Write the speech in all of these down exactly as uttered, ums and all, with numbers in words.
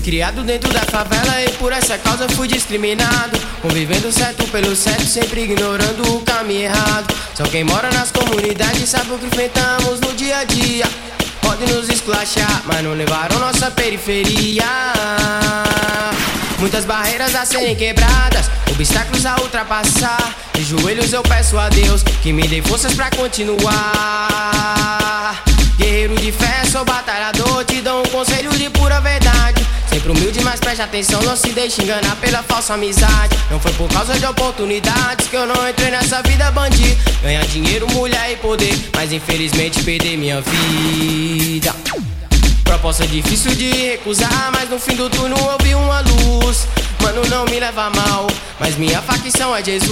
criado dentro da favela e por essa causa fui discriminado, convivendo certo pelo certo, sempre ignorando o caminho errado. Só quem mora nas comunidades sabe o que enfrentamos no dia a dia. Pode nos esculachar, mas não levaram nossa periferia. Muitas barreiras a serem quebradas, obstáculos a ultrapassar. De joelhos eu peço a Deus que me dê forças pra continuar. Guerreiro de fé, sou batalhador, te dou um conselho de pura verdade. Sempre humilde, mas preste atenção, não se deixe enganar pela falsa amizade. Não foi por causa de oportunidades que eu não entrei nessa vida bandido. Ganhar dinheiro, mulher e poder, mas infelizmente perder minha vida. Proposta difícil de recusar, mas no fim do túnel eu vi uma luz. Mano, não me leva a mal, mas minha facção é Jesus.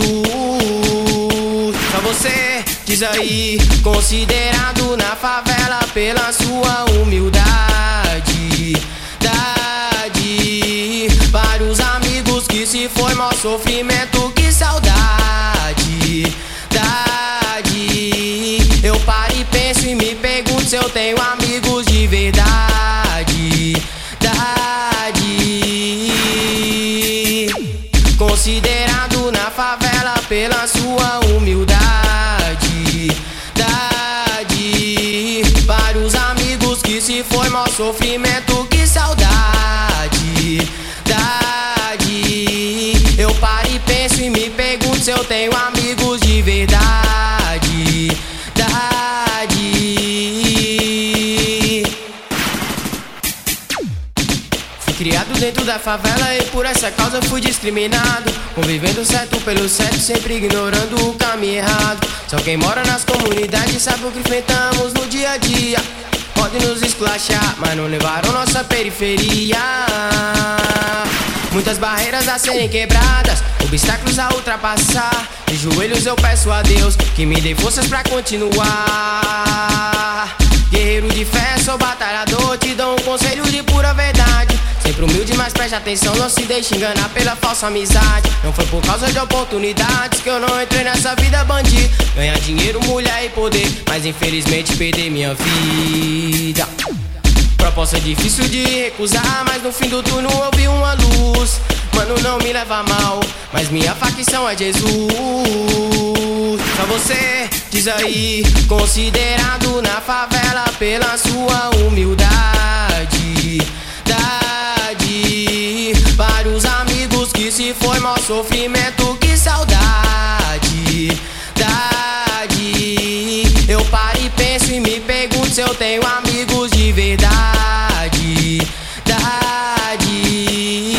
Só você diz aí, considerado na favela pela sua humildade. Dade, vários amigos que se foi, maior sofrimento, que saudade. Dade, eu paro e penso e me pergunto se eu tenho amigos de verdade. Dade, considerado na favela pela sua humildade. Dade, vários amigos que se foi, maior sofrimento, que saudade. Dade, eu paro e penso e me pergunto se eu tenho amigos de verdade. Dade, fui criado dentro da favela e por essa causa fui discriminado, convivendo certo pelo certo, sempre ignorando o caminho errado. Só quem mora nas comunidades sabe o que enfrentamos no dia a dia. Pode nos esculachar, mas não levaram nossa periferia. Muitas barreiras a serem quebradas, obstáculos a ultrapassar. De joelhos eu peço a Deus que me dê forças pra continuar. Guerreiro de fé, sou batalhador, te dou um conselho de pura verdade. Sempre humilde, mas preste atenção, não se deixe enganar pela falsa amizade. Não foi por causa de oportunidades que eu não entrei nessa vida bandido. Ganhar dinheiro, mulher e poder, mas infelizmente perder minha vida. Proposta difícil de recusar, mas no fim do túnel eu vi uma luz. Mano, não me leva a mal, mas minha facção é Jesus. Só você diz aí, considerado na favela pela sua humildade. Dade, vários amigos que se foi, maior sofrimento, que saudade. Dade, eu paro e penso e me pergunto se eu tenho amigos de verdade. Dade,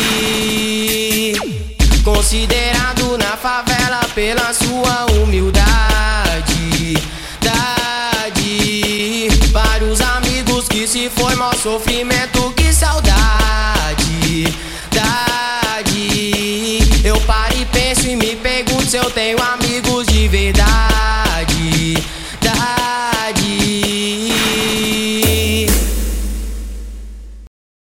considerado na favela pela sua humildade. Dade, vários amigos que se foi, maior sofrimento, que saudade. Dade, eu paro e penso e me pergunto se eu tenho amigos